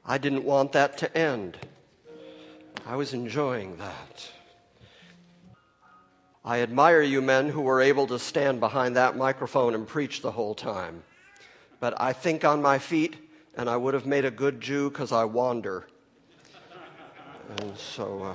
I didn't want that to end. I was enjoying that. I admire you men who were able to stand behind that microphone and preach the whole time. But I think on my feet, and I would have made a good Jew because I wander. And so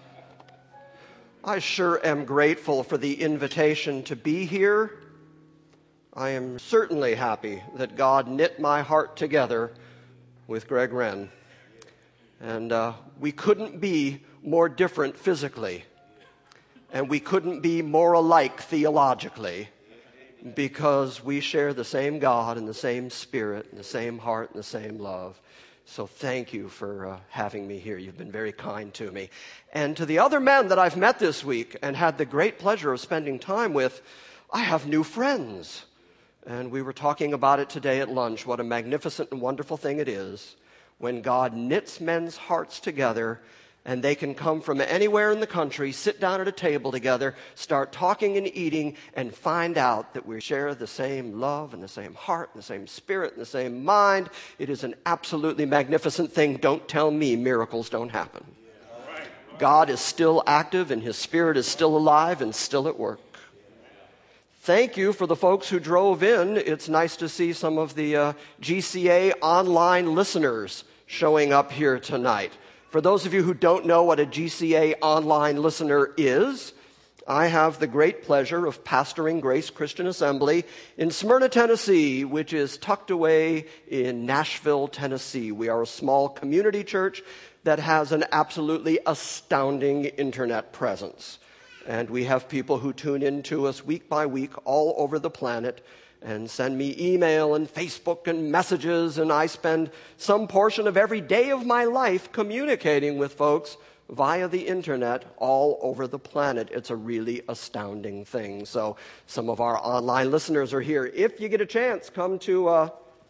I sure am grateful for the invitation to be here. I am certainly happy that God knit my heart together with Greg Wren. And we couldn't be more different physically. And we couldn't be more alike theologically, because we share the same God and the same Spirit and the same heart and the same love. So thank you for having me here. You've been very kind to me. And to the other men that I've met this week and had the great pleasure of spending time with, I have new friends. And we were talking about it today at lunch, what a magnificent and wonderful thing it is when God knits men's hearts together and they can come from anywhere in the country, sit down at a table together, start talking and eating, and find out that we share the same love and the same heart and the same spirit and the same mind. It is an absolutely magnificent thing. Don't tell me miracles don't happen. God is still active and His Spirit is still alive and still at work. Thank you for the folks who drove in. It's nice to see some of the GCA online listeners showing up here tonight. For those of you who don't know what a GCA online listener is, I have the great pleasure of pastoring Grace Christian Assembly in Smyrna, Tennessee, which is tucked away in Nashville, Tennessee. We are a small community church that has an absolutely astounding internet presence. And we have people who tune in to us week by week all over the planet and send me email and Facebook and messages, and I spend some portion of every day of my life communicating with folks via the internet all over the planet. It's a really astounding thing. So some of our online listeners are here. If you get a chance, come to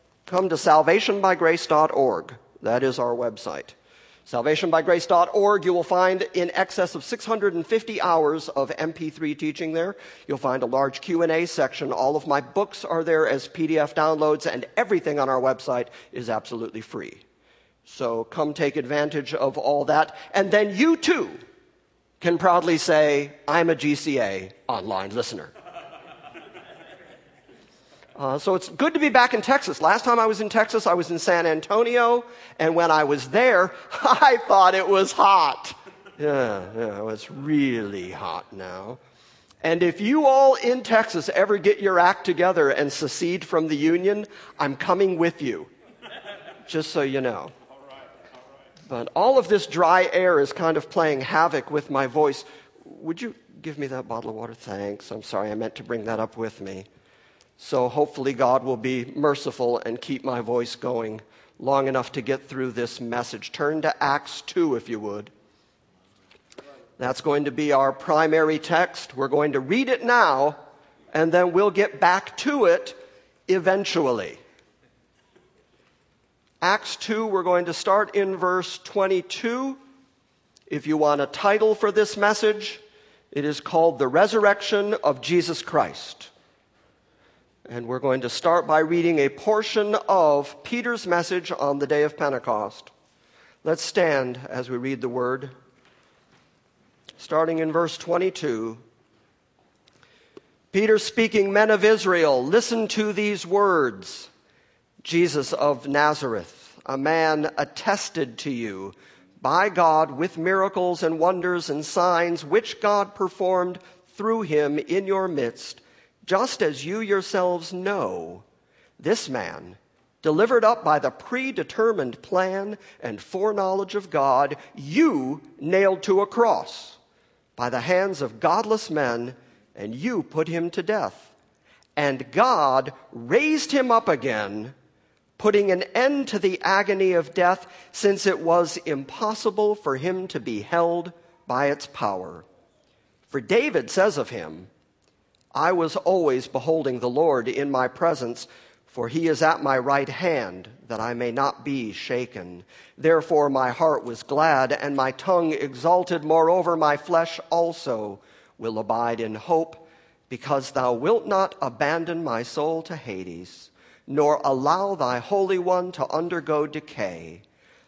salvationbygrace.org. That is our website. Salvationbygrace.org, you will find in excess of 650 hours of MP3 teaching there. You'll find a large Q&A section. All of my books are there as PDF downloads, and everything on our website is absolutely free. So come take advantage of all that. And then you too can proudly say, I'm a GCA online listener. So it's good to be back in Texas. Last time I was in Texas, I was in San Antonio, and when I was there, I thought it was hot. Yeah, it's really hot now. And if you all in Texas ever get your act together and secede from the Union, I'm coming with you, just so you know. But all of this dry air is kind of playing havoc with my voice. Would you give me that bottle of water? Thanks. I'm sorry, I meant to bring that up with me. So hopefully God will be merciful and keep my voice going long enough to get through this message. Turn to Acts 2, if you would. That's going to be our primary text. We're going to read it now, and then we'll get back to it eventually. Acts 2, we're going to start in verse 22. If you want a title for this message, it is called The Resurrection of Jesus Christ. And we're going to start by reading a portion of Peter's message on the day of Pentecost. Let's stand as we read the word. Starting in verse 22. Peter speaking, Men of Israel, listen to these words. Jesus of Nazareth, a man attested to you by God with miracles and wonders and signs which God performed through him in your midst, just as you yourselves know. This man, delivered up by the predetermined plan and foreknowledge of God, you nailed to a cross by the hands of godless men, and you put him to death. And God raised him up again, putting an end to the agony of death, since it was impossible for him to be held by its power. For David says of him, I was always beholding the Lord in my presence, for he is at my right hand, that I may not be shaken. Therefore my heart was glad, and my tongue exalted. Moreover, my flesh also will abide in hope, because thou wilt not abandon my soul to Hades, nor allow thy Holy One to undergo decay.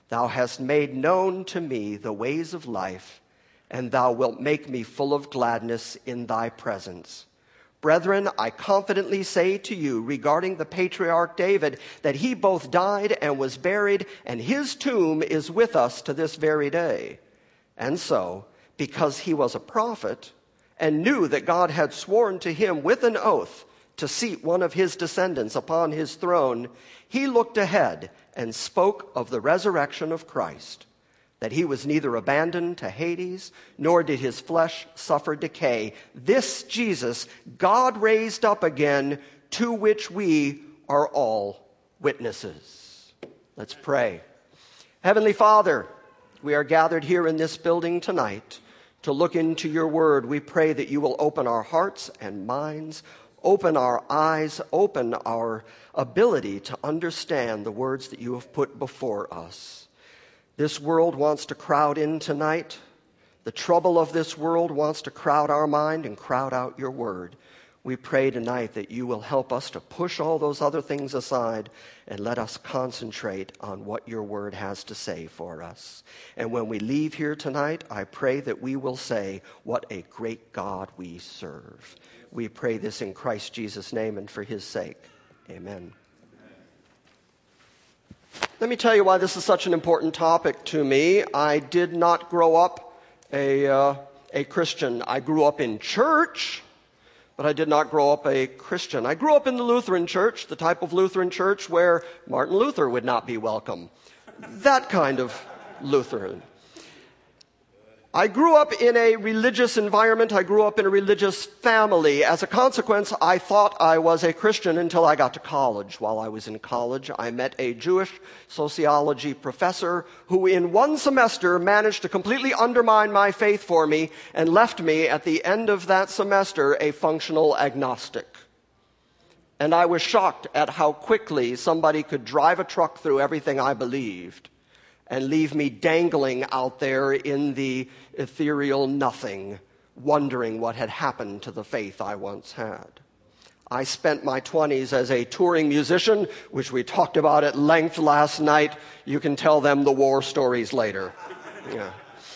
Thou hast made known to me the ways of life, and thou wilt make me full of gladness in thy presence. Brethren, I confidently say to you regarding the patriarch David that he both died and was buried, and his tomb is with us to this very day. And so, because he was a prophet and knew that God had sworn to him with an oath to seat one of his descendants upon his throne, he looked ahead and spoke of the resurrection of Christ, that he was neither abandoned to Hades, nor did his flesh suffer decay. This Jesus God raised up again, to which we are all witnesses. Let's pray. Heavenly Father, we are gathered here in this building tonight to look into your word. We pray that you will open our hearts and minds, open our eyes, open our ability to understand the words that you have put before us. This world wants to crowd in tonight. The trouble of this world wants to crowd our mind and crowd out your word. We pray tonight that you will help us to push all those other things aside and let us concentrate on what your word has to say for us. And when we leave here tonight, I pray that we will say, what a great God we serve. We pray this in Christ Jesus' name and for his sake. Amen. Let me tell you why this is such an important topic to me. I did not grow up a Christian. I grew up in church, but I did not grow up a Christian. I grew up in the Lutheran church, the type of Lutheran church where Martin Luther would not be welcome. That kind of Lutheran. I grew up in a religious environment. I grew up in a religious family. As a consequence, I thought I was a Christian until I got to college. While I was in college, I met a Jewish sociology professor who in one semester managed to completely undermine my faith for me and left me at the end of that semester a functional agnostic. And I was shocked at how quickly somebody could drive a truck through everything I believed and leave me dangling out there in the ethereal nothing, wondering what had happened to the faith I once had. I spent my 20s as a touring musician, which we talked about at length last night. You can tell them the war stories later. Yeah.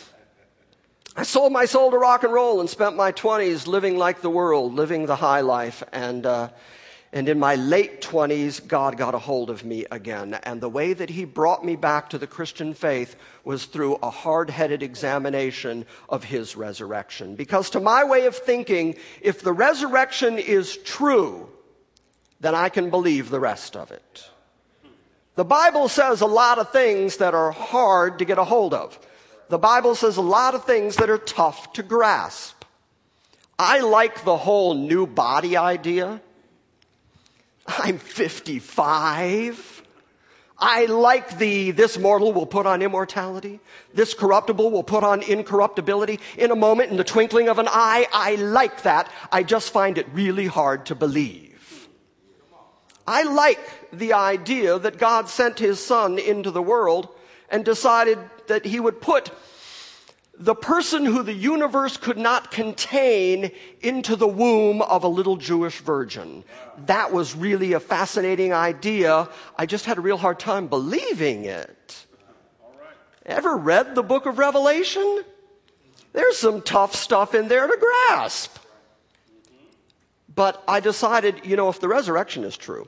I sold my soul to rock and roll and spent my 20s living like the world, living the high life, and in my late 20s, God got a hold of me again. And the way that he brought me back to the Christian faith was through a hard-headed examination of his resurrection. Because to my way of thinking, if the resurrection is true, then I can believe the rest of it. The Bible says a lot of things that are hard to get a hold of. The Bible says a lot of things that are tough to grasp. I like the whole new body idea. I'm 55. I like this mortal will put on immortality. This corruptible will put on incorruptibility in a moment, in the twinkling of an eye. I like that. I just find it really hard to believe. I like the idea that God sent his son into the world and decided that he would put the person who the universe could not contain into the womb of a little Jewish virgin. That was really a fascinating idea. I just had a real hard time believing it. Ever read the book of Revelation? There's some tough stuff in there to grasp. But I decided, if the resurrection is true,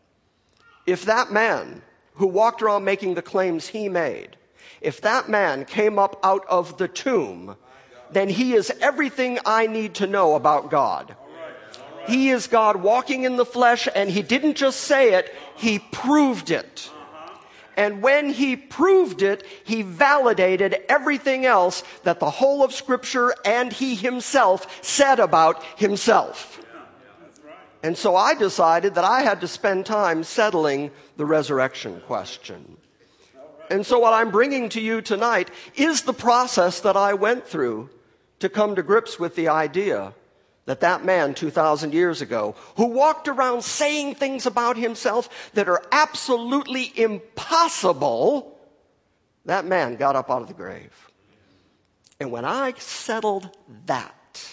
if that man who walked around making the claims he made, if that man came up out of the tomb, then he is everything I need to know about God. He is God walking in the flesh, and he didn't just say it, he proved it. And when he proved it, he validated everything else that the whole of Scripture and he himself said about himself. And so I decided that I had to spend time settling the resurrection question. And so what I'm bringing to you tonight is the process that I went through to come to grips with the idea that that man 2,000 years ago, who walked around saying things about himself that are absolutely impossible, that man got up out of the grave. And when I settled that,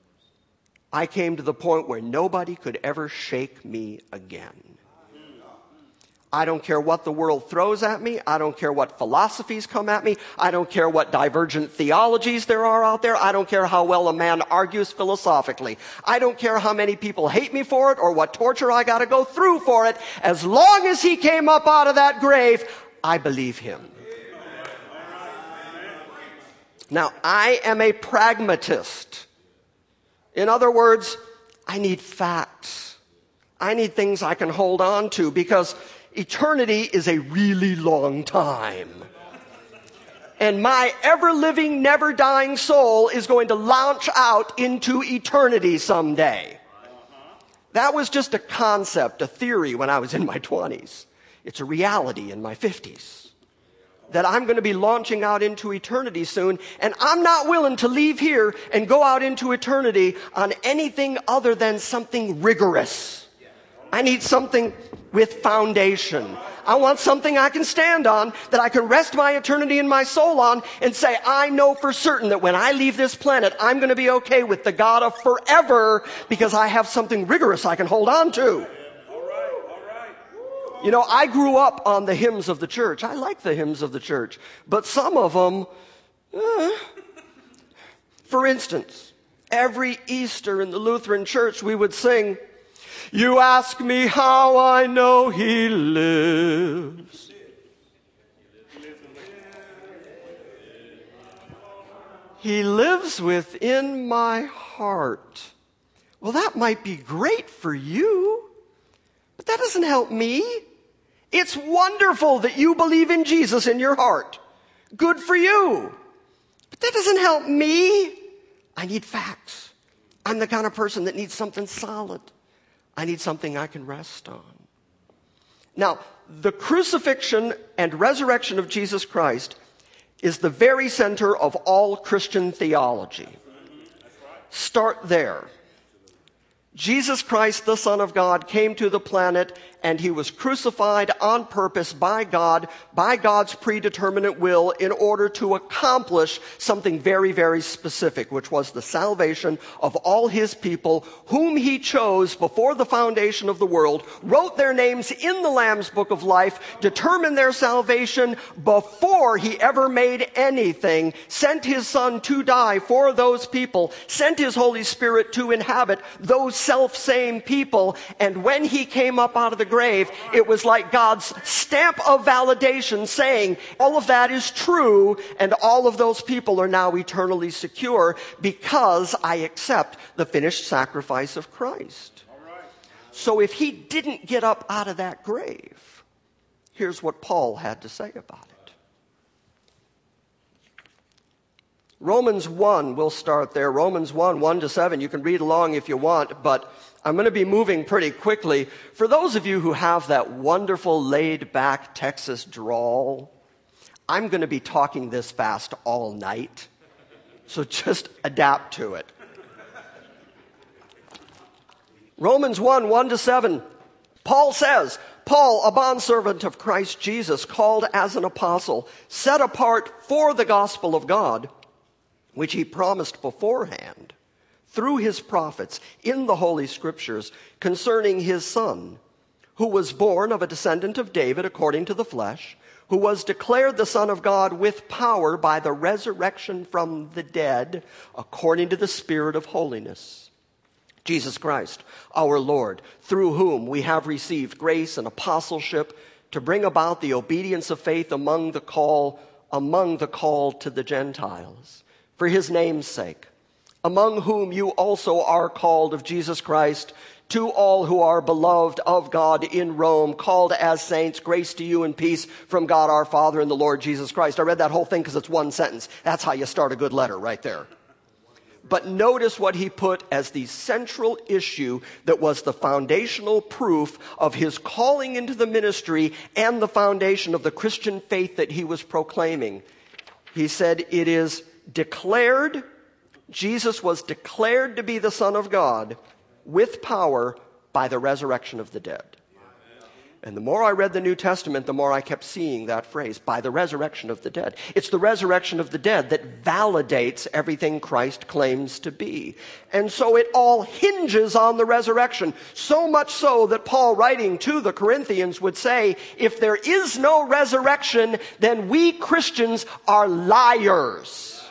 I came to the point where nobody could ever shake me again. I don't care what the world throws at me. I don't care what philosophies come at me. I don't care what divergent theologies there are out there. I don't care how well a man argues philosophically. I don't care how many people hate me for it or what torture I got to go through for it. As long as he came up out of that grave, I believe him. Now, I am a pragmatist. In other words, I need facts. I need things I can hold on to because eternity is a really long time. And my ever-living, never-dying soul is going to launch out into eternity someday. That was just a concept, a theory when I was in my 20s. It's a reality in my 50s. That I'm going to be launching out into eternity soon, and I'm not willing to leave here and go out into eternity on anything other than something rigorous. I need something with foundation. I want something I can stand on, that I can rest my eternity and my soul on, and say, I know for certain that when I leave this planet, I'm going to be okay with the God of forever, because I have something rigorous I can hold on to. You know, I grew up on the hymns of the church. I like the hymns of the church. But some of them, for instance, every Easter in the Lutheran church we would sing, "You ask me how I know he lives. He lives within my heart." Well, that might be great for you, but that doesn't help me. It's wonderful that you believe in Jesus in your heart. Good for you. But that doesn't help me. I need facts. I'm the kind of person that needs something solid. I need something I can rest on. Now, the crucifixion and resurrection of Jesus Christ is the very center of all Christian theology. Start there. Jesus Christ, the Son of God, came to the planet and he was crucified on purpose by God, by God's predeterminate will, in order to accomplish something very, very specific, which was the salvation of all his people, whom he chose before the foundation of the world, wrote their names in the Lamb's Book of Life, determined their salvation before he ever made anything, sent his Son to die for those people, sent his Holy Spirit to inhabit those self-same people, and when he came up out of the grave, it was like God's stamp of validation saying, all of that is true, and all of those people are now eternally secure because I accept the finished sacrifice of Christ. So if he didn't get up out of that grave, here's what Paul had to say about it. Romans 1, we'll start there. Romans 1, 1-7. You can read along if you want, but I'm going to be moving pretty quickly. For those of you who have that wonderful laid-back Texas drawl, I'm going to be talking this fast all night, so just adapt to it. Romans 1, 1-7. Paul says, Paul, a bondservant of Christ Jesus, called as an apostle, set apart for the gospel of God, which he promised beforehand through his prophets in the Holy Scriptures concerning his Son, who was born of a descendant of David according to the flesh, who was declared the Son of God with power by the resurrection from the dead according to the Spirit of holiness. Jesus Christ, our Lord, through whom we have received grace and apostleship to bring about the obedience of faith among the called to the Gentiles, for his name's sake, among whom you also are called of Jesus Christ, to all who are beloved of God in Rome, called as saints, grace to you and peace from God our Father and the Lord Jesus Christ. I read that whole thing because it's one sentence. That's how you start a good letter right there. But notice what he put as the central issue that was the foundational proof of his calling into the ministry and the foundation of the Christian faith that he was proclaiming. He said, it is declared, Jesus was declared to be the Son of God with power by the resurrection of the dead. And the more I read the New Testament, the more I kept seeing that phrase, by the resurrection of the dead. It's the resurrection of the dead that validates everything Christ claims to be. And so it all hinges on the resurrection. So much so that Paul, writing to the Corinthians, would say, if there is no resurrection, then we Christians are liars.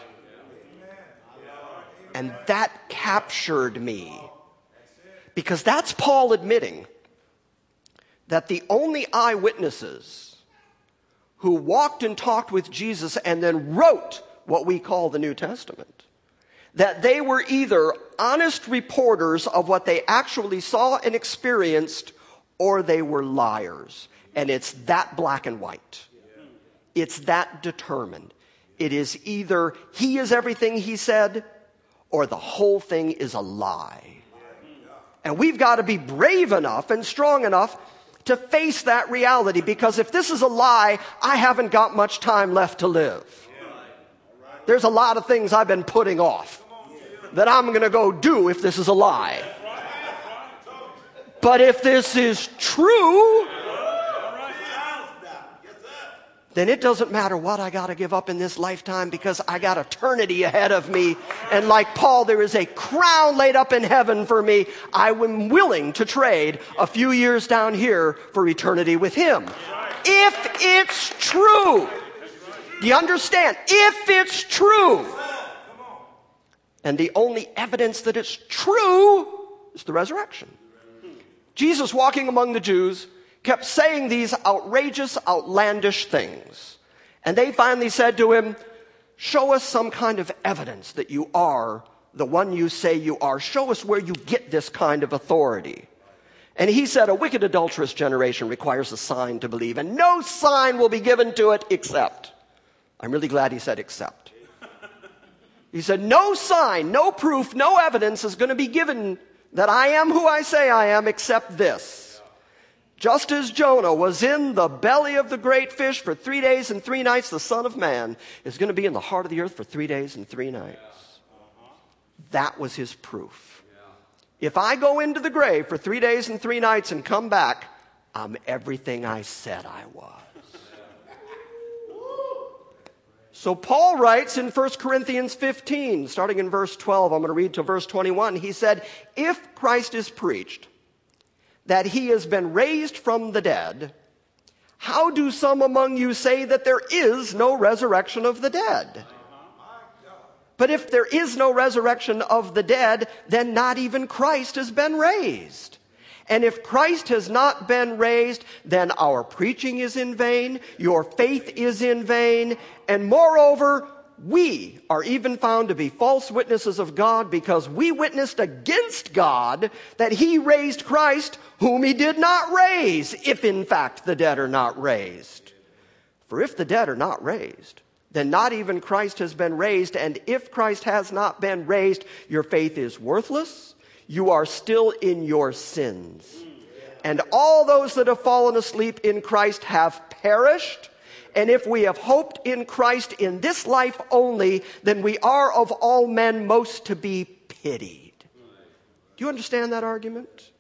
And that captured me. Because that's Paul admitting that the only eyewitnesses who walked and talked with Jesus and then wrote what we call the New Testament, that they were either honest reporters of what they actually saw and experienced, or they were liars. And it's that black and white. It's that determined. It is either he is everything he said, or the whole thing is a lie. And we've got to be brave enough and strong enough to face that reality, because if this is a lie, I haven't got much time left to live. There's a lot of things I've been putting off that I'm going to go do if this is a lie. But if this is true, then it doesn't matter what I got to give up in this lifetime, because I got eternity ahead of me. And like Paul, there is a crown laid up in heaven for me. I am willing to trade a few years down here for eternity with him. If it's true. Do you understand? If it's true. And the only evidence that it's true is the resurrection. Jesus, walking among the Jews, kept saying these outrageous, outlandish things. And they finally said to him, show us some kind of evidence that you are the one you say you are. Show us where you get this kind of authority. And he said, a wicked, adulterous generation requires a sign to believe, and no sign will be given to it except. I'm really glad he said except. He said, no sign, no proof, no evidence is going to be given that I am who I say I am except this. Just as Jonah was in the belly of the great fish for 3 days and 3 nights, the Son of Man is going to be in the heart of the earth for 3 days and 3 nights. That was his proof. If I go into the grave for 3 days and 3 nights and come back, I'm everything I said I was. So Paul writes in 1 Corinthians 15, starting in verse 12, I'm going to read to verse 21. He said, if Christ is preached that he has been raised from the dead, how do some among you say that there is no resurrection of the dead? But if there is no resurrection of the dead, then not even Christ has been raised. And if Christ has not been raised, then our preaching is in vain, your faith is in vain, and moreover, we are even found to be false witnesses of God, because we witnessed against God that he raised Christ, whom he did not raise, if in fact the dead are not raised. For if the dead are not raised, then not even Christ has been raised. And if Christ has not been raised, your faith is worthless. You are still in your sins. And all those that have fallen asleep in Christ have perished. And if we have hoped in Christ in this life only, then we are of all men most to be pitied. Do you understand that argument?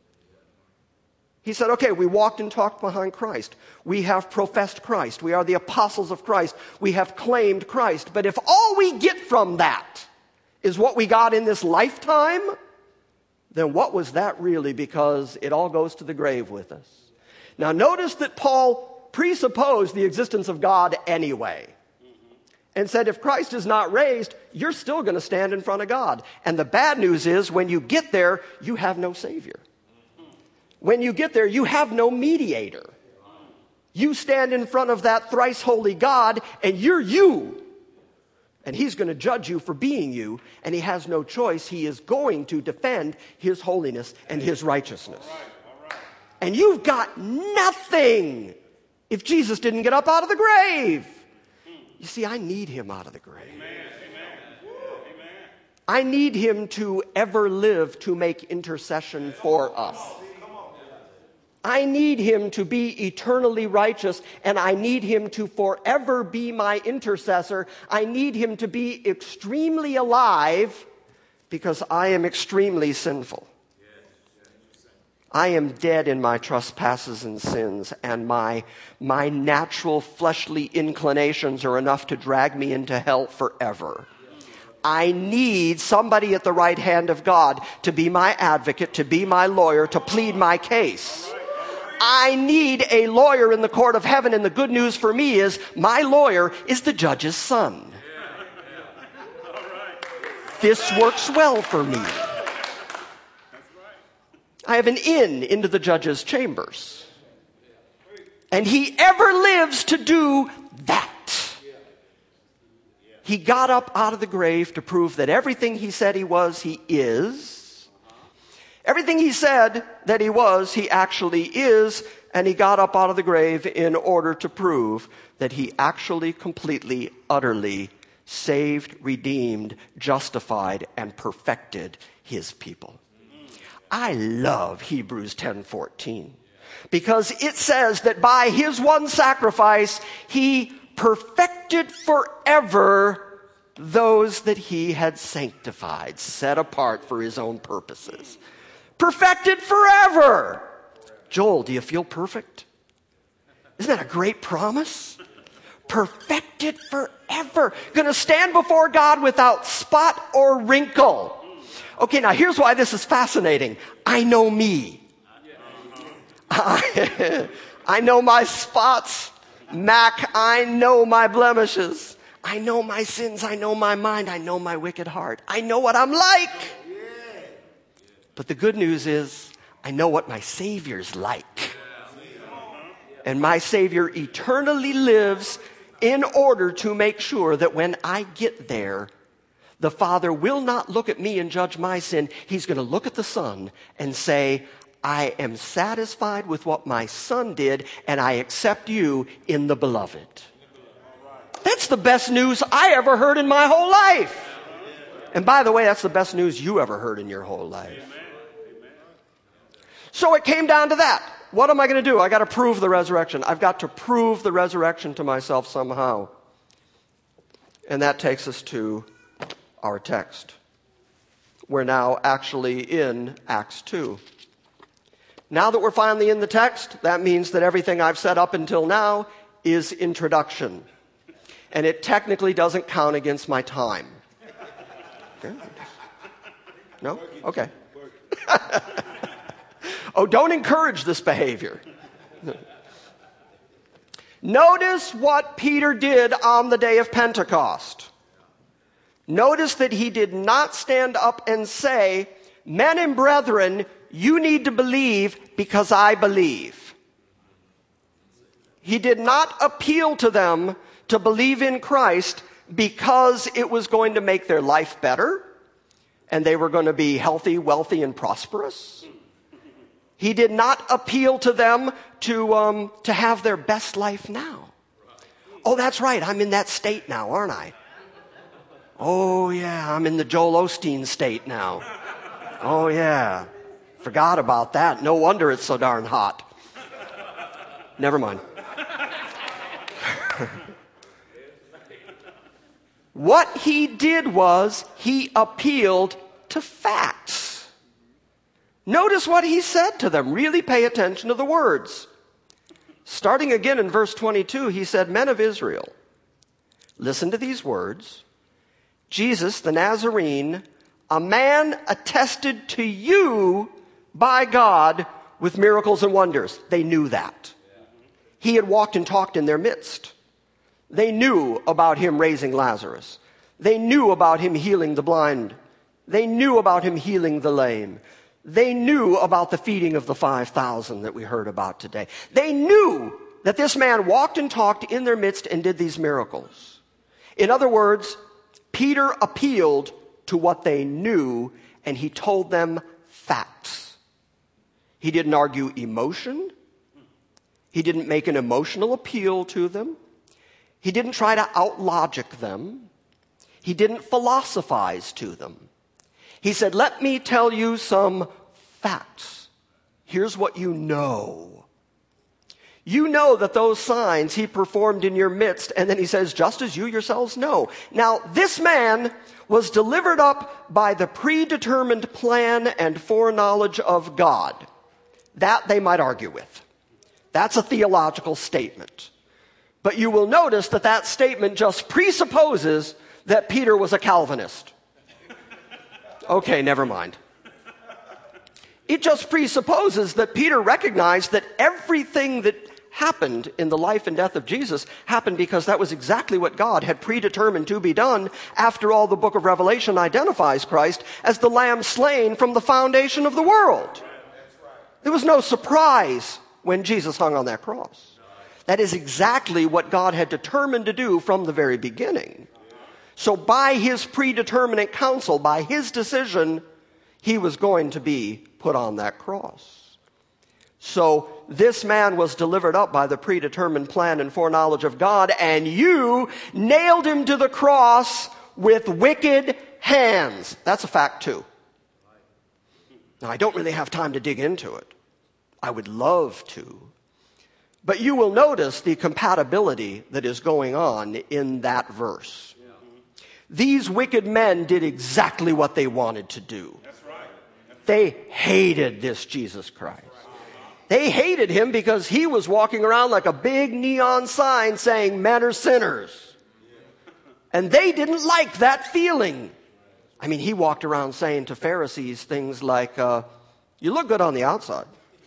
He said, okay, we walked and talked behind Christ. We have professed Christ. We are the apostles of Christ. We have claimed Christ. But if all we get from that is what we got in this lifetime, then what was that really? Because it all goes to the grave with us. Now notice that Paul presupposed the existence of God anyway, and said if Christ is not raised, you're still going to stand in front of God. And the bad news is, when you get there, you have no Savior. When you get there, you have no mediator. You stand in front of that thrice holy God, and you're you. And he's going to judge you for being you, and he has no choice. He is going to defend his holiness and his righteousness. And you've got nothing if Jesus didn't get up out of the grave. You see, I need him out of the grave. I need him to ever live to make intercession for us. I need him to be eternally righteous, and I need him to forever be my intercessor. I need him to be extremely alive, because I am extremely sinful. I am dead in my trespasses and sins, and my natural fleshly inclinations are enough to drag me into hell forever. I need somebody at the right hand of God to be my advocate, to be my lawyer, to plead my case. I need a lawyer in the court of heaven, and the good news for me is my lawyer is the judge's son. This works well for me. I have an in into the judge's chambers. And he ever lives to do that. He got up out of the grave to prove that everything he said he was, he is. Everything he said that he was, he actually is. And he got up out of the grave in order to prove that he actually, completely, utterly saved, redeemed, justified, and perfected his people. I love Hebrews 10:14 because it says that by his one sacrifice, he perfected forever those that he had sanctified, set apart for his own purposes. Perfected forever. Joel, do you feel perfect? Isn't that a great promise? Perfected forever. Going to stand before God without spot or wrinkle. Okay, now here's why this is fascinating. I know me. I know my spots. Mac, I know my blemishes. I know my sins. I know my mind. I know my wicked heart. I know what I'm like. But the good news is, I know what my Savior's like. And my Savior eternally lives in order to make sure that when I get there, the Father will not look at me and judge my sin. He's going to look at the Son and say, I am satisfied with what my Son did, and I accept you in the Beloved. That's the best news I ever heard in my whole life. And by the way, that's the best news you ever heard in your whole life. So it came down to that. What am I going to do? I got to prove the resurrection. I've got to prove the resurrection to myself somehow. And that takes us to our text. We're now actually in Acts 2. Now that we're finally in the text, that means that everything I've said up until now is introduction. And it technically doesn't count against my time. Okay. No? Okay. Oh, don't encourage this behavior. Notice what Peter did on the day of Pentecost. Notice that he did not stand up and say, men and brethren, you need to believe because I believe. He did not appeal to them to believe in Christ because it was going to make their life better and they were going to be healthy, wealthy, and prosperous. He did not appeal to them to have their best life now. Oh, that's right. I'm in that state now, aren't I? Oh, yeah. I'm in the Joel Osteen state now. Oh, yeah. Forgot about that. No wonder it's so darn hot. Never mind. What he did was he appealed to facts. Notice what he said to them. Really pay attention to the words. Starting again in verse 22, he said, men of Israel, listen to these words. Jesus, the Nazarene, a man attested to you by God with miracles and wonders. They knew that. He had walked and talked in their midst. They knew about him raising Lazarus. They knew about him healing the blind. They knew about him healing the lame. They knew about the feeding of the 5,000 that we heard about today. They knew that this man walked and talked in their midst and did these miracles. In other words, Peter appealed to what they knew and he told them facts. He didn't argue emotion. He didn't make an emotional appeal to them. He didn't try to out-logic them. He didn't philosophize to them. He said, let me tell you some facts. Here's what you know. You know that those signs he performed in your midst, and then he says, just as you yourselves know. Now, this man was delivered up by the predetermined plan and foreknowledge of God. That they might argue with. That's a theological statement. But you will notice that that statement just presupposes that Peter was a Calvinist. Okay, never mind. It just presupposes that Peter recognized that everything that happened in the life and death of Jesus happened because that was exactly what God had predetermined to be done. After all, the book of Revelation identifies Christ as the Lamb slain from the foundation of the world. There was no surprise when Jesus hung on that cross. That is exactly what God had determined to do from the very beginning. So by his predeterminate counsel, by his decision, he was going to be put on that cross. So this man was delivered up by the predetermined plan and foreknowledge of God, and you nailed him to the cross with wicked hands. That's a fact too. Now, I don't really have time to dig into it. I would love to. But you will notice the compatibility that is going on in that verse. These wicked men did exactly what they wanted to do. They hated this Jesus Christ. They hated him because he was walking around like a big neon sign saying men are sinners. And they didn't like that feeling. I mean, he walked around saying to Pharisees things like, you look good on the outside.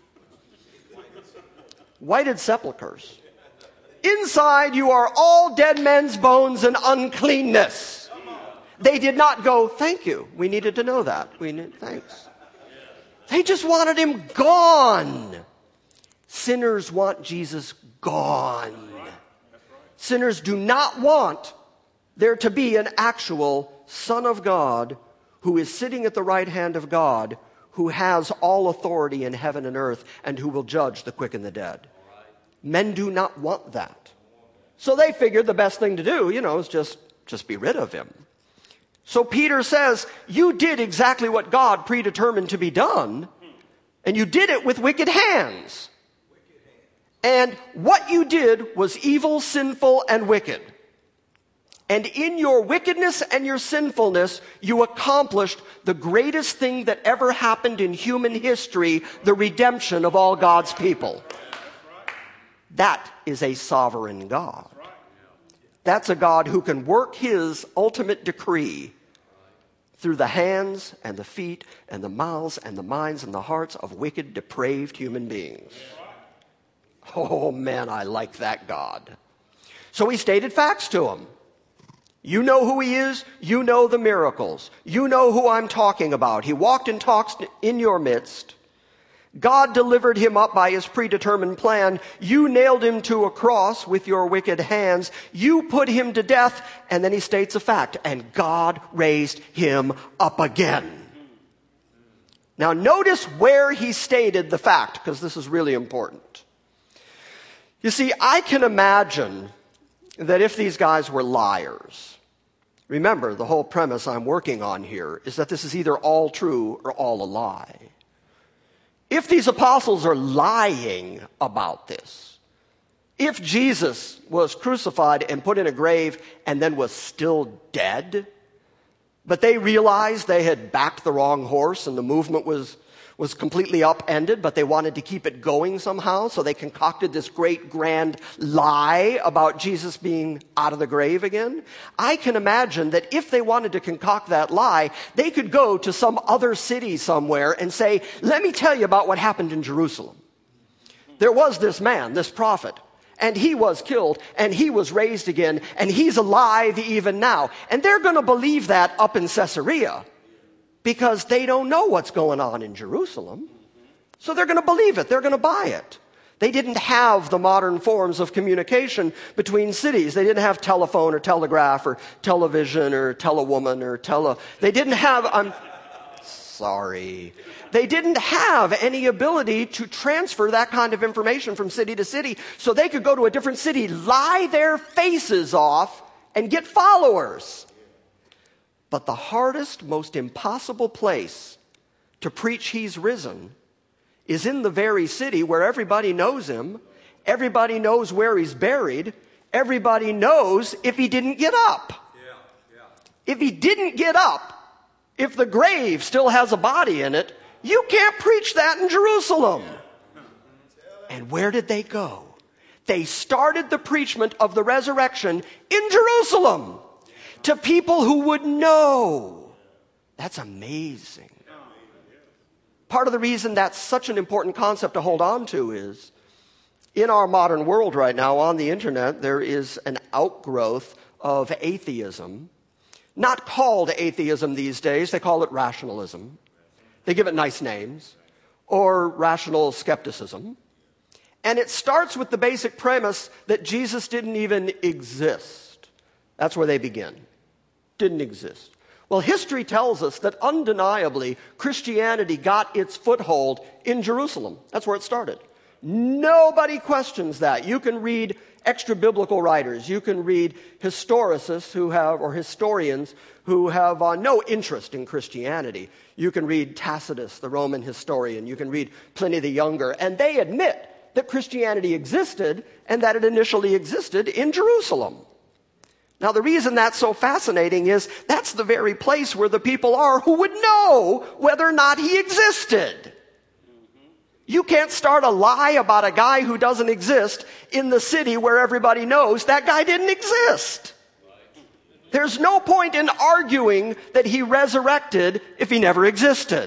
Whited sepulchres. Inside you are all dead men's bones and uncleanness. They did not go, thank you. We needed to know that. Thanks. They just wanted him gone. Sinners want Jesus gone. Sinners do not want there to be an actual Son of God who is sitting at the right hand of God, who has all authority in heaven and earth, and who will judge the quick and the dead. Men do not want that. So they figured the best thing to do, is just be rid of him. So Peter says, you did exactly what God predetermined to be done, and you did it with wicked hands. And what you did was evil, sinful, and wicked. And in your wickedness and your sinfulness, you accomplished the greatest thing that ever happened in human history, the redemption of all God's people. That is a sovereign God. That's a God who can work his ultimate decree through the hands and the feet and the mouths and the minds and the hearts of wicked, depraved human beings. Oh man, I like that God. So he stated facts to him. You know who he is. You know the miracles. You know who I'm talking about. He walked and talked in your midst. God delivered him up by his predetermined plan. You nailed him to a cross with your wicked hands. You put him to death. And then he states a fact. And God raised him up again. Now notice where he stated the fact, because this is really important. You see, I can imagine that if these guys were liars, remember the whole premise I'm working on here is that this is either all true or all a lie. If these apostles are lying about this, if Jesus was crucified and put in a grave and then was still dead, but they realized they had backed the wrong horse and the movement was completely upended, but they wanted to keep it going somehow, so they concocted this great grand lie about Jesus being out of the grave again. I can imagine that if they wanted to concoct that lie, they could go to some other city somewhere and say, let me tell you about what happened in Jerusalem. There was this man, this prophet, and he was killed, and he was raised again, and he's alive even now. And they're going to believe that up in Caesarea, because they don't know what's going on in Jerusalem. So they're going to believe it. They're going to buy it. They didn't have the modern forms of communication between cities. They didn't have telephone or telegraph or television or telewoman or They didn't have, They didn't have any ability to transfer that kind of information from city to city. So they could go to a different city, lie their faces off, and get followers. But the hardest, most impossible place to preach he's risen is in the very city where everybody knows him, everybody knows where he's buried, everybody knows if he didn't get up. If he didn't get up, if the grave still has a body in it, you can't preach that in Jerusalem. And where did they go? They started the preachment of the resurrection in Jerusalem to people who would know. That's amazing. Part of the reason that's such an important concept to hold on to is, in our modern world right now on the internet, there is an outgrowth of atheism. Not called atheism these days, they call it rationalism. They give it nice names. Or rational skepticism. And it starts with the basic premise that Jesus didn't even exist. That's where they begin. Didn't exist. Well, history tells us that undeniably Christianity got its foothold in Jerusalem. That's where it started. Nobody questions that. You can read extra-biblical writers. You can read historians who have no interest in Christianity. You can read Tacitus, the Roman historian. You can read Pliny the Younger. And they admit that Christianity existed and that it initially existed in Jerusalem. Now, the reason that's so fascinating is that's the very place where the people are who would know whether or not he existed. You can't start a lie about a guy who doesn't exist in the city where everybody knows that guy didn't exist. There's no point in arguing that he resurrected if he never existed.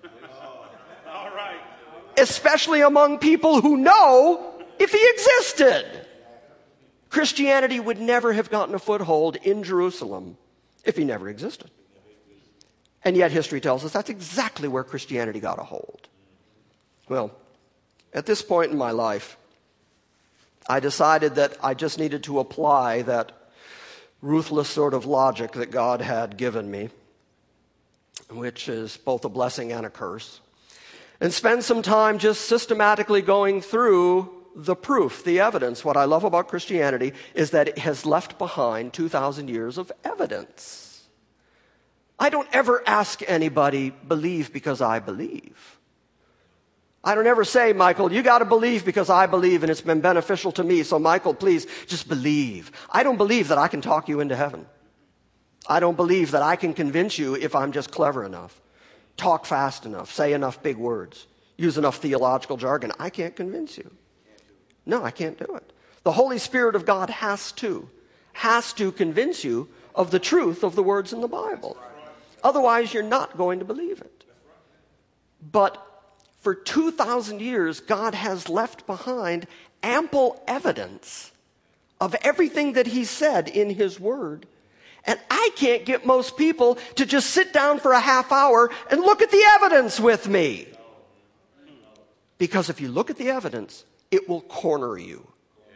Especially among people who know if he existed. Christianity would never have gotten a foothold in Jerusalem if he never existed. And yet history tells us that's exactly where Christianity got a hold. Well, at this point in my life, I decided that I just needed to apply that ruthless sort of logic that God had given me, which is both a blessing and a curse, and spend some time just systematically going through the proof, the evidence. What I love about Christianity is that it has left behind 2,000 years of evidence. I don't ever ask anybody, believe because I believe. I don't ever say, Michael, you got to believe because I believe and it's been beneficial to me, so Michael, please just believe. I don't believe that I can talk you into heaven. I don't believe that I can convince you if I'm just clever enough, talk fast enough, say enough big words, use enough theological jargon. I can't convince you. No, I can't do it. The Holy Spirit of God has to convince you of the truth of the words in the Bible. Otherwise, you're not going to believe it. But for 2,000 years, God has left behind ample evidence of everything that he said in his word. And I can't get most people to just sit down for a half hour and look at the evidence with me. Because if you look at the evidence, it will corner you.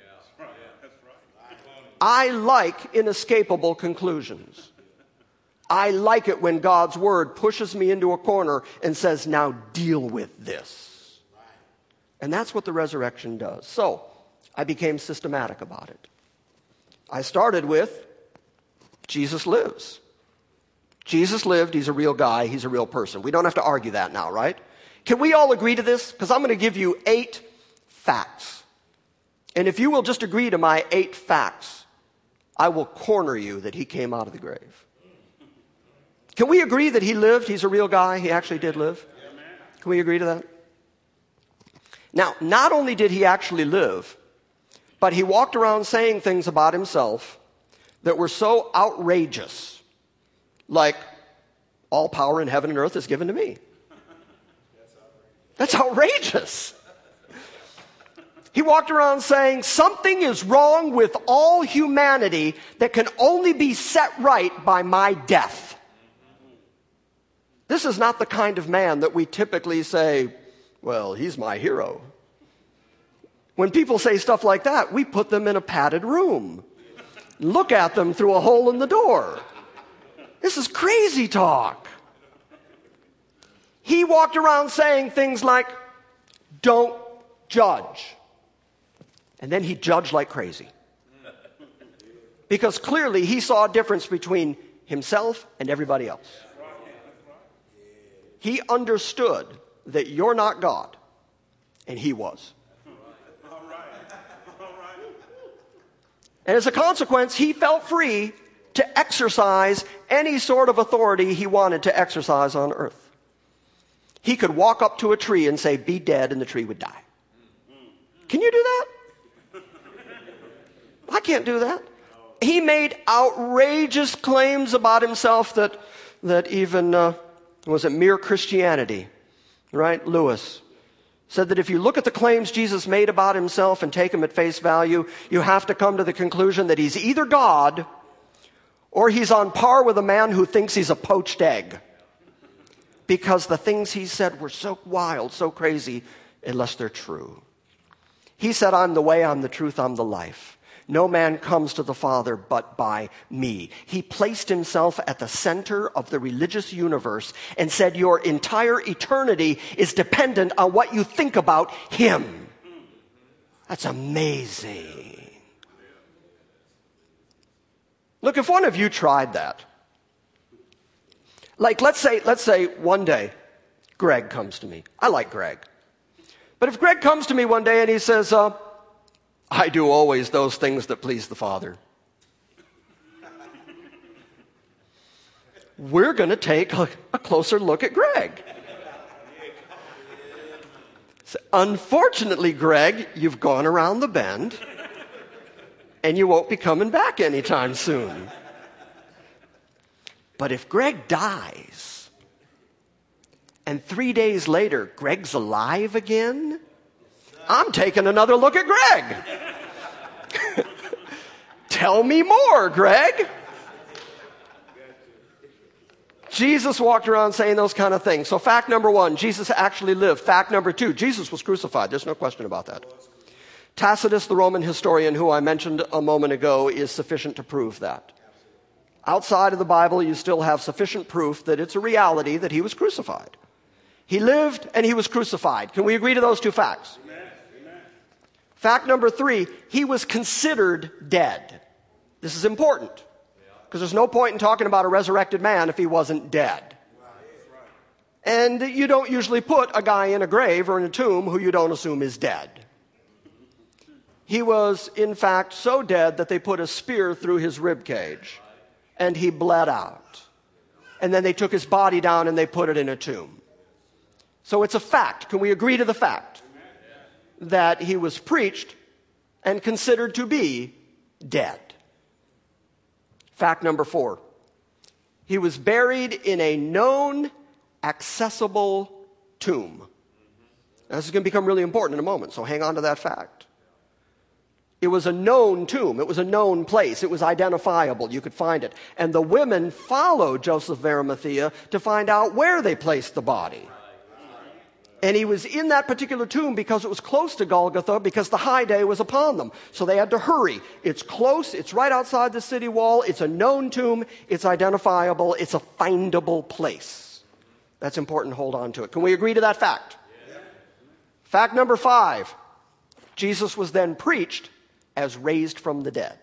I like inescapable conclusions. I like it when God's word pushes me into a corner and says, now deal with this. And that's what the resurrection does. So I became systematic about it. I started with Jesus lives. Jesus lived. He's a real guy. He's a real person. We don't have to argue that now, right? Can we all agree to this? Because I'm going to give you 8 facts. And if you will just agree to my 8 facts, I will corner you that he came out of the grave. Can we agree that he lived? He's a real guy. He actually did live. Can we agree to that? Now, not only did he actually live, but he walked around saying things about himself that were so outrageous, like, all power in heaven and earth is given to me. That's outrageous. He walked around saying, something is wrong with all humanity that can only be set right by my death. This is not the kind of man that we typically say, well, he's my hero. When people say stuff like that, we put them in a padded room. Look at them through a hole in the door. This is crazy talk. He walked around saying things like, don't judge. And then he judged like crazy. Because clearly he saw a difference between himself and everybody else. He understood that you're not God, and he was. And as a consequence, he felt free to exercise any sort of authority he wanted to exercise on earth. He could walk up to a tree and say, be dead, and the tree would die. Can you do that? I can't do that. He made outrageous claims about himself that even, was it Mere Christianity, right? Lewis said that if you look at the claims Jesus made about himself and take them at face value, you have to come to the conclusion that he's either God or he's on par with a man who thinks he's a poached egg. Because the things he said were so wild, so crazy, unless they're true. He said, I'm the way, I'm the truth, I'm the life. No man comes to the Father but by me. He placed himself at the center of the religious universe and said, your entire eternity is dependent on what you think about him. That's amazing. Look, if one of you tried that, like let's say one day Greg comes to me. I like Greg. But if Greg comes to me one day and he says, I do always those things that please the Father, we're going to take a closer look at Greg. So, unfortunately, Greg, you've gone around the bend, and you won't be coming back anytime soon. But if Greg dies, and 3 days later, Greg's alive again, I'm taking another look at Greg. Tell me more, Greg. Jesus walked around saying those kind of things. So fact number one, Jesus actually lived. Fact number two, Jesus was crucified. There's no question about that. Tacitus, the Roman historian who I mentioned a moment ago, is sufficient to prove that. Outside of the Bible, you still have sufficient proof that it's a reality that he was crucified. He lived and he was crucified. Can we agree to those two facts? Amen. Fact number three, he was considered dead. This is important because there's no point in talking about a resurrected man if he wasn't dead. And you don't usually put a guy in a grave or in a tomb who you don't assume is dead. He was, in fact, so dead that they put a spear through his rib cage and he bled out. And then they took his body down and they put it in a tomb. So it's a fact. Can we agree to the fact that he was preached and considered to be dead? Fact number four, he was buried in a known, accessible tomb. Now, this is going to become really important in a moment, so hang on to that fact. It was a known tomb. It was a known place. It was identifiable. You could find it. And the women followed Joseph of Arimathea to find out where they placed the body. And he was in that particular tomb because it was close to Golgotha, because the high day was upon them. So they had to hurry. It's close. It's right outside the city wall. It's a known tomb. It's identifiable. It's a findable place. That's important. Hold on to it. Can we agree to that fact? Yeah. Fact number five, Jesus was then preached as raised from the dead.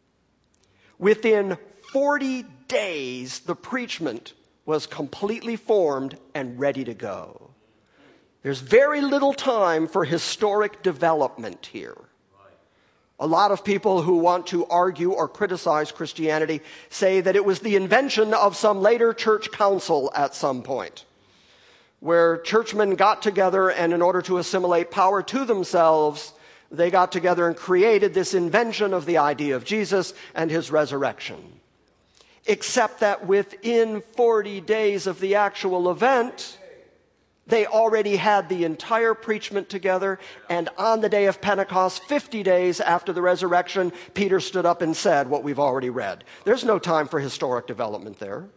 Within 40 days, the preachment was completely formed and ready to go. There's very little time for historic development here. A lot of people who want to argue or criticize Christianity say that it was the invention of some later church council at some point, where churchmen got together and in order to assimilate power to themselves, they got together and created this invention of the idea of Jesus and his resurrection. Except that within 40 days of the actual event, they already had the entire preachment together, and on the day of Pentecost, 50 days after the resurrection, Peter stood up and said what we've already read. There's no time for historic development there.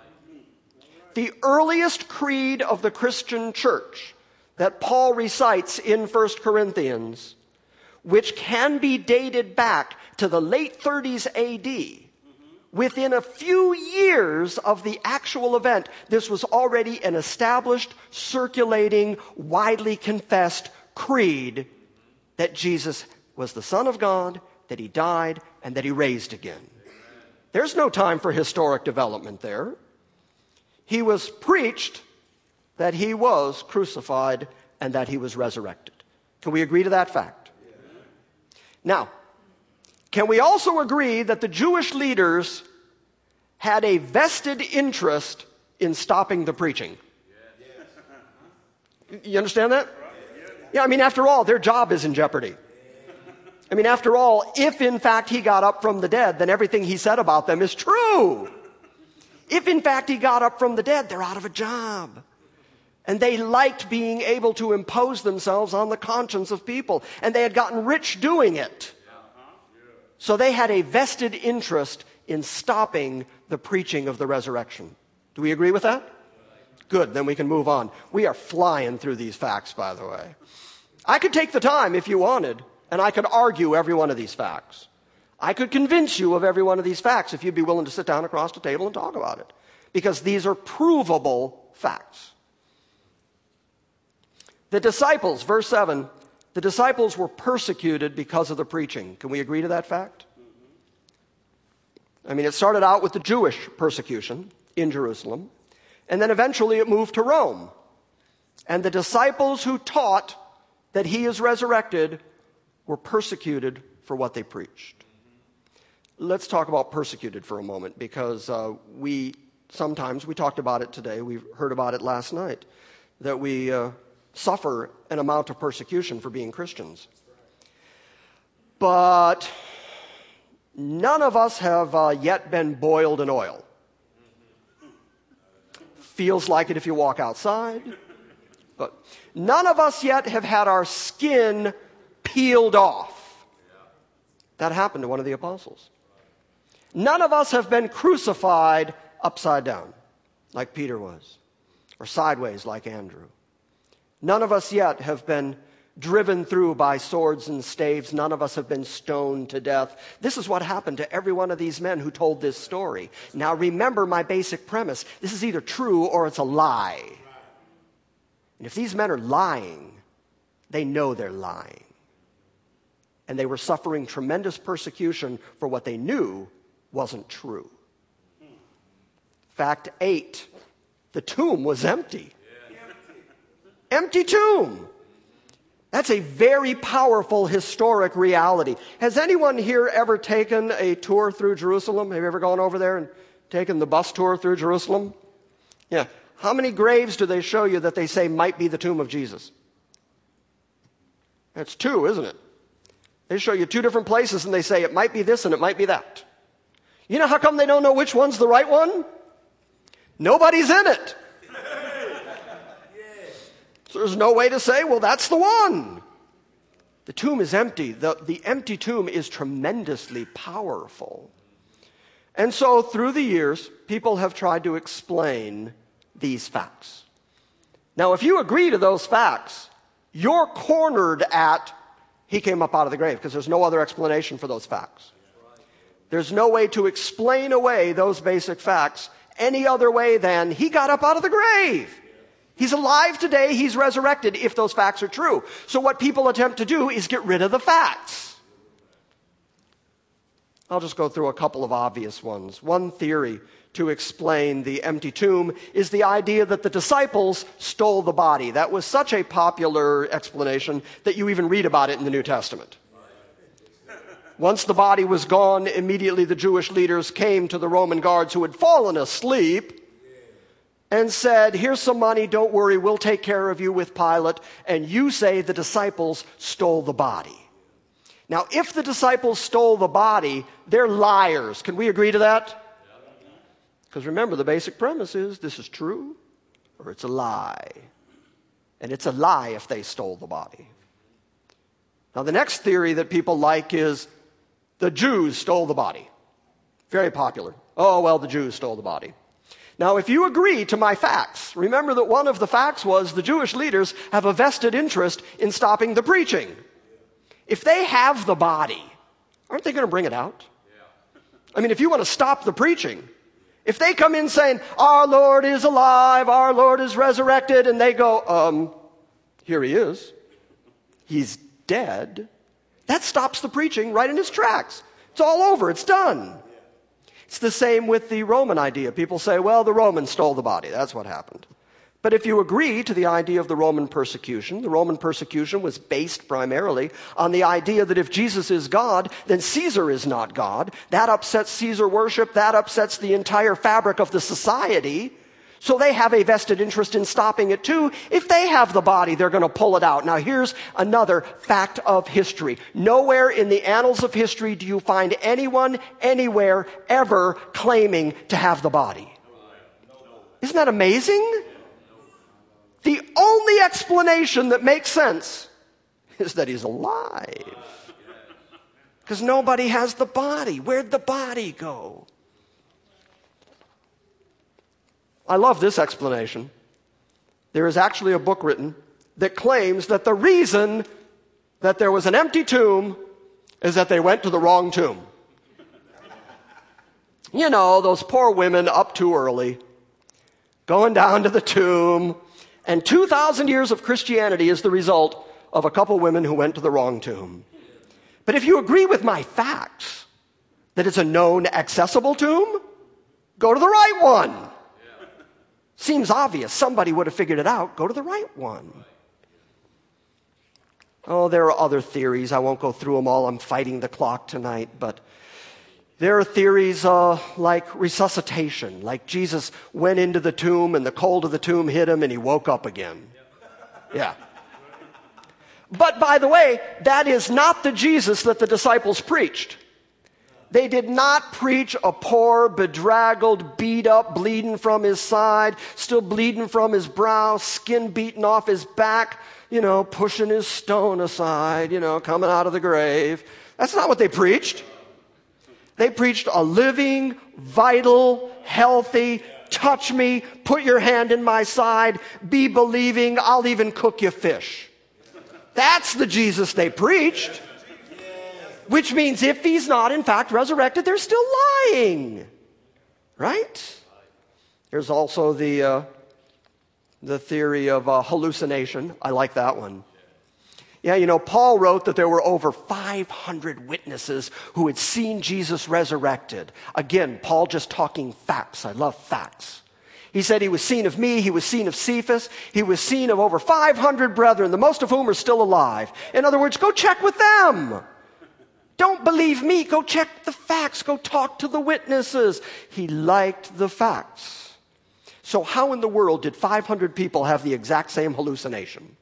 The earliest creed of the Christian church that Paul recites in 1 Corinthians, which can be dated back to the late 30s AD, within a few years of the actual event, this was already an established, circulating, widely confessed creed that Jesus was the Son of God, that he died, and that he raised again. There's no time for historic development there. He was preached that he was crucified and that he was resurrected. Can we agree to that fact? Now, can we also agree that the Jewish leaders had a vested interest in stopping the preaching? You understand that? Yeah, I mean, after all, their job is in jeopardy. I mean, after all, if in fact he got up from the dead, then everything he said about them is true. If in fact he got up from the dead, they're out of a job. And they liked being able to impose themselves on the conscience of people. And they had gotten rich doing it. So they had a vested interest in stopping the preaching of the resurrection. Do we agree with that? Good, then we can move on. We are flying through these facts, by the way. I could take the time if you wanted, and I could argue every one of these facts. I could convince you of every one of these facts if you'd be willing to sit down across the table and talk about it. Because these are provable facts. The disciples, verse 7, the disciples were persecuted because of the preaching. Can we agree to that fact? I mean, it started out with the Jewish persecution in Jerusalem, and then eventually it moved to Rome. And the disciples who taught that he is resurrected were persecuted for what they preached. Let's talk about persecuted for a moment, because we talked about it today, we heard about it last night, that we suffer an amount of persecution for being Christians. But none of us have yet been boiled in oil. Feels like it if you walk outside. But none of us yet have had our skin peeled off. That happened to one of the apostles. None of us have been crucified upside down, like Peter was, or sideways, like Andrew. None of us yet have been driven through by swords and staves. None of us have been stoned to death. This is what happened to every one of these men who told this story. Now remember my basic premise. This is either true or it's a lie. And if these men are lying, they know they're lying. And they were suffering tremendous persecution for what they knew wasn't true. Fact 8, the tomb was empty. Empty tomb. That's a very powerful historic reality. Has anyone here ever taken a tour through Jerusalem? Have you ever gone over there and taken the bus tour through Jerusalem? Yeah. How many graves do they show you that they say might be the tomb of Jesus? That's 2, isn't it? They show you 2 different places and they say it might be this and it might be that. You know how come they don't know which one's the right one? Nobody's in it. So there's no way to say, well, that's the one. The tomb is empty. The empty tomb is tremendously powerful. And so through the years, people have tried to explain these facts. Now, if you agree to those facts, you're cornered at he came up out of the grave, because there's no other explanation for those facts. There's no way to explain away those basic facts any other way than he got up out of the grave. He's alive today, he's resurrected, if those facts are true. So what people attempt to do is get rid of the facts. I'll just go through a couple of obvious ones. One theory to explain the empty tomb is the idea that the disciples stole the body. That was such a popular explanation that you even read about it in the New Testament. Once the body was gone, immediately the Jewish leaders came to the Roman guards who had fallen asleep and said, here's some money, don't worry, we'll take care of you with Pilate. And you say the disciples stole the body. Now, if the disciples stole the body, they're liars. Can we agree to that? Because remember, the basic premise is this is true or it's a lie. And it's a lie if they stole the body. Now, the next theory that people like is the Jews stole the body. Very popular. Oh, well, the Jews stole the body. Now, if you agree to my facts, remember that one of the facts was the Jewish leaders have a vested interest in stopping the preaching. If they have the body, aren't they going to bring it out? I mean, if you want to stop the preaching, if they come in saying, our Lord is alive, our Lord is resurrected, and they go, here he is, he's dead, that stops the preaching right in his tracks. It's all over, it's done. It's the same with the Roman idea. People say, well, the Romans stole the body. That's what happened. But if you agree to the idea of the Roman persecution was based primarily on the idea that if Jesus is God, then Caesar is not God. That upsets Caesar worship. That upsets the entire fabric of the society. So they have a vested interest in stopping it too. If they have the body, they're going to pull it out. Now here's another fact of history. Nowhere in the annals of history do you find anyone, anywhere, ever claiming to have the body. Isn't that amazing? The only explanation that makes sense is that he's alive. Because nobody has the body. Where'd the body go? I love this explanation. There is actually a book written that claims that the reason that there was an empty tomb is that they went to the wrong tomb. You know, those poor women up too early, going down to the tomb, and 2,000 years of Christianity is the result of a couple women who went to the wrong tomb. But if you agree with my facts, that it's a known, accessible tomb, go to the right one. Seems obvious. Somebody would have figured it out. Go to the right one. Oh, there are other theories. I won't go through them all. I'm fighting the clock tonight. But there are theories like resuscitation. Like Jesus went into the tomb and the cold of the tomb hit him and he woke up again. Yeah. But by the way, that is not the Jesus that the disciples preached. They did not preach a poor, bedraggled, beat up, bleeding from his side, still bleeding from his brow, skin beaten off his back, pushing his stone aside, coming out of the grave. That's not what they preached. They preached a living, vital, healthy, touch me, put your hand in my side, be believing, I'll even cook you fish. That's the Jesus they preached. Which means if he's not, in fact, resurrected, they're still lying. Right? There's also the theory of hallucination. I like that one. Yeah, Paul wrote that there were over 500 witnesses who had seen Jesus resurrected. Again, Paul just talking facts. I love facts. He said he was seen of me, he was seen of Cephas, he was seen of over 500 brethren, the most of whom are still alive. In other words, go check with them. Don't believe me. Go check the facts. Go talk to the witnesses. He liked the facts. So how in the world did 500 people have the exact same hallucination?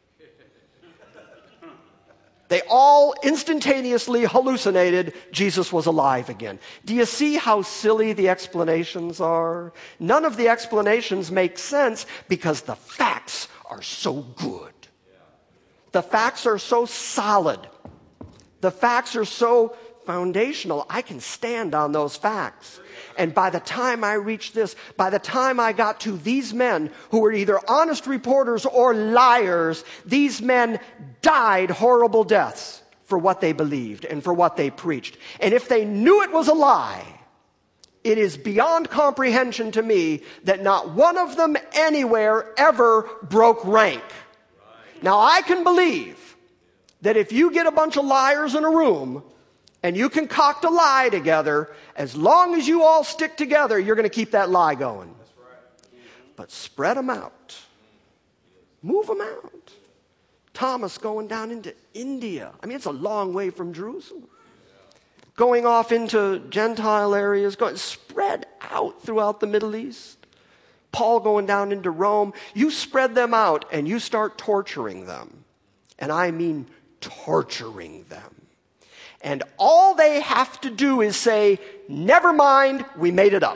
They all instantaneously hallucinated Jesus was alive again. Do you see how silly the explanations are? None of the explanations make sense because the facts are so good. The facts are so solid. The facts are so foundational. I can stand on those facts. And by the time I reached this, by the time I got to these men who were either honest reporters or liars, these men died horrible deaths for what they believed and for what they preached. And if they knew it was a lie, it is beyond comprehension to me that not one of them anywhere ever broke rank. Now I can believe that if you get a bunch of liars in a room and you concoct a lie together, as long as you all stick together, you're going to keep that lie going. But spread them out. Move them out. Thomas going down into India. I mean, it's a long way from Jerusalem. Going off into Gentile areas, spread out throughout the Middle East. Paul going down into Rome. You spread them out and you start torturing them. And I mean torturing them. And all they have to do is say, never mind, we made it up.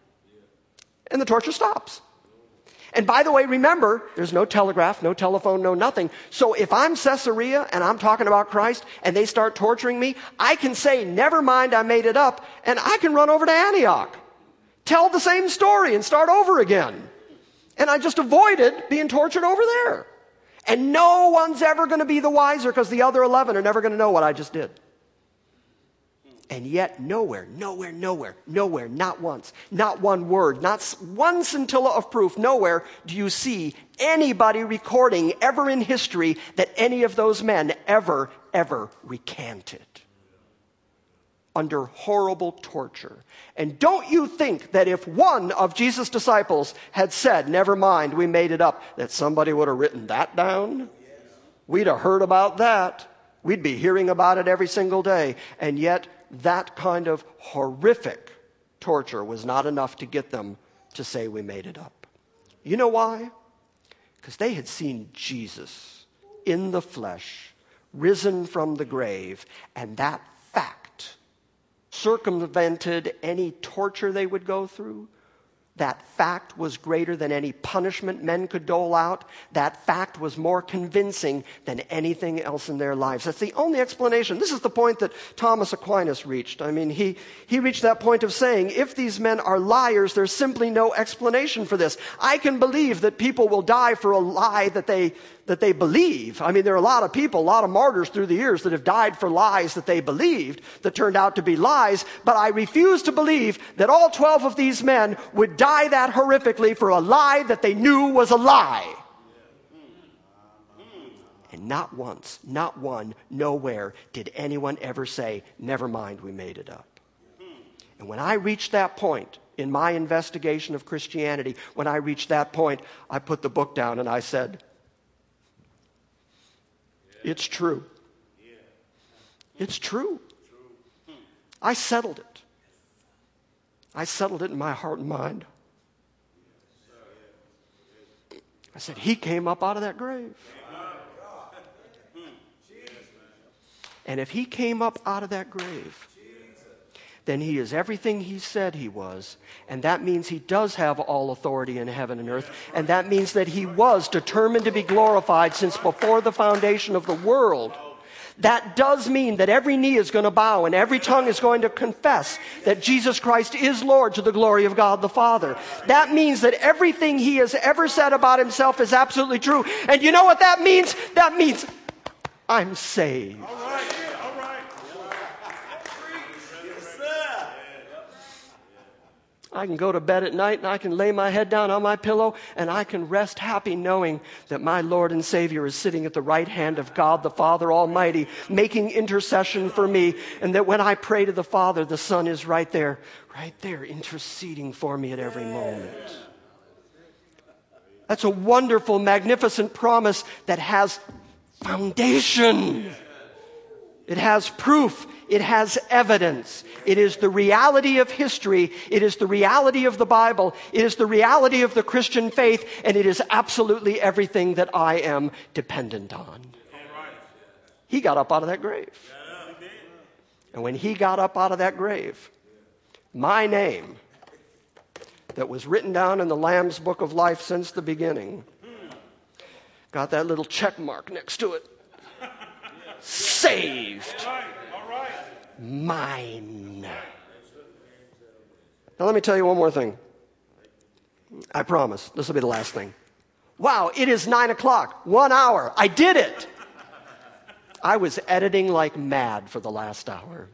And the torture stops. And by the way, remember, there's no telegraph, no telephone, no nothing. So if I'm Caesarea and I'm talking about Christ and they start torturing me, I can say, never mind, I made it up, and I can run over to Antioch, tell the same story and start over again. And I just avoided being tortured over there. And no one's ever going to be the wiser because the other 11 are never going to know what I just did. And yet nowhere, not once, not one word, not one scintilla of proof, nowhere do you see anybody recording ever in history that any of those men ever recanted under horrible torture. And don't you think that if one of Jesus' disciples had said, never mind, we made it up, that somebody would have written that down? We'd have heard about that. We'd be hearing about it every single day. And yet that kind of horrific torture was not enough to get them to say we made it up. You know why? Because they had seen Jesus in the flesh, risen from the grave, and that fact circumvented any torture they would go through. That fact was greater than any punishment men could dole out. That fact was more convincing than anything else in their lives. That's the only explanation. This is the point that Thomas Aquinas reached. I mean, he reached that point of saying, if these men are liars, there's simply no explanation for this. I can believe that people will die for a lie that they believe. I mean, there are a lot of people, a lot of martyrs through the years that have died for lies that they believed that turned out to be lies, but I refuse to believe that all 12 of these men would die that horrifically for a lie that they knew was a lie. And not once, not one, nowhere did anyone ever say, never mind, we made it up. And when I reached that point in my investigation of Christianity, when I reached that point, I put the book down and I said, it's true. It's true. I settled it. I settled it in my heart and mind. I said, he came up out of that grave. And if he came up out of that grave, then he is everything he said he was. And that means he does have all authority in heaven and earth. And that means that he was determined to be glorified since before the foundation of the world. That does mean that every knee is going to bow and every tongue is going to confess that Jesus Christ is Lord to the glory of God the Father. That means that everything he has ever said about himself is absolutely true. And you know what that means? That means I'm saved. All right. I can go to bed at night and I can lay my head down on my pillow and I can rest happy knowing that my Lord and Savior is sitting at the right hand of God the Father Almighty, making intercession for me, and that when I pray to the Father, the Son is right there, interceding for me at every moment. That's a wonderful, magnificent promise that has foundation. It has proof. It has evidence. It is the reality of history. It is the reality of the Bible. It is the reality of the Christian faith. And it is absolutely everything that I am dependent on. He got up out of that grave. And when he got up out of that grave, my name that was written down in the Lamb's Book of Life since the beginning got that little check mark next to it. Saved. Mine. Now let me tell you one more thing. I promise. This will be the last thing. Wow, it is 9 o'clock. 1 hour. I did it. I was editing like mad for the last hour.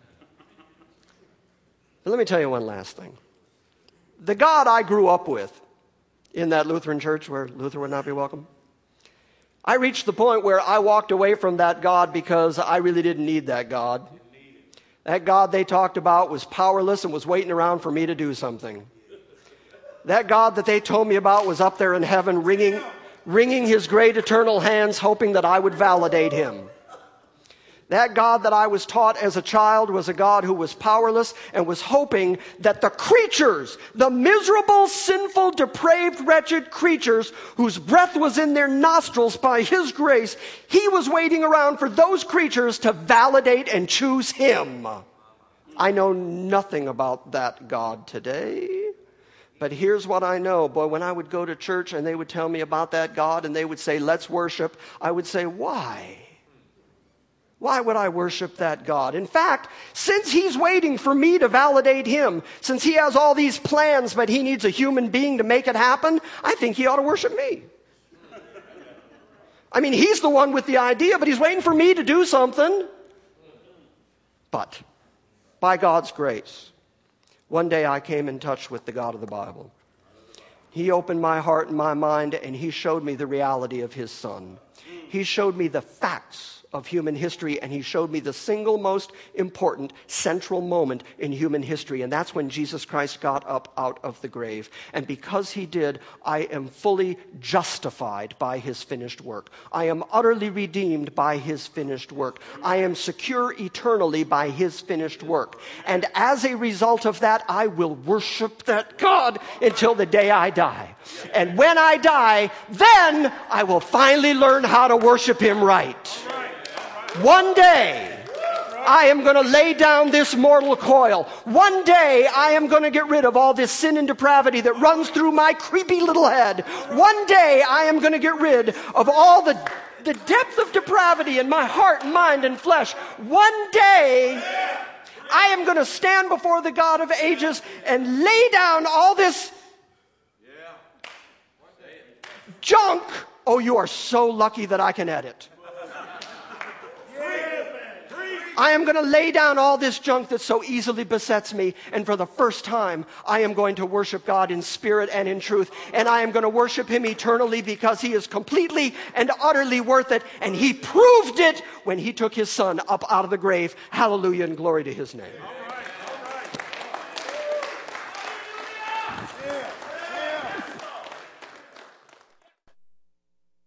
But let me tell you one last thing. The God I grew up with in that Lutheran church where Luther would not be welcome, I reached the point where I walked away from that God because I really didn't need that God. That God they talked about was powerless and was waiting around for me to do something. That God that they told me about was up there in heaven wringing his great eternal hands, hoping that I would validate him. That God that I was taught as a child was a God who was powerless and was hoping that the creatures, the miserable, sinful, depraved, wretched creatures whose breath was in their nostrils by his grace, he was waiting around for those creatures to validate and choose him. I know nothing about that God today. But here's what I know. Boy, when I would go to church and they would tell me about that God and they would say, let's worship, I would say, why? Why would I worship that God? In fact, since he's waiting for me to validate him, since he has all these plans, but he needs a human being to make it happen, I think he ought to worship me. I mean, he's the one with the idea, but he's waiting for me to do something. But by God's grace, one day I came in touch with the God of the Bible. He opened my heart and my mind, and he showed me the reality of his Son. He showed me the facts of human history, and he showed me the single most important central moment in human history, and that's when Jesus Christ got up out of the grave. And because he did, I am fully justified by his finished work. I am utterly redeemed by his finished work. I am secure eternally by his finished work. And as a result of that, I will worship that God until the day I die. And when I die, then I will finally learn how to worship him right. One day, I am going to lay down this mortal coil. One day, I am going to get rid of all this sin and depravity that runs through my creepy little head. One day, I am going to get rid of all the depth of depravity in my heart, mind, and flesh. One day, I am going to stand before the God of ages and lay down all this junk. Oh, you are so lucky that I can edit. I am going to lay down all this junk that so easily besets me, and for the first time, I am going to worship God in spirit and in truth, and I am going to worship him eternally because he is completely and utterly worth it, and he proved it when he took his son up out of the grave. Hallelujah and glory to his name.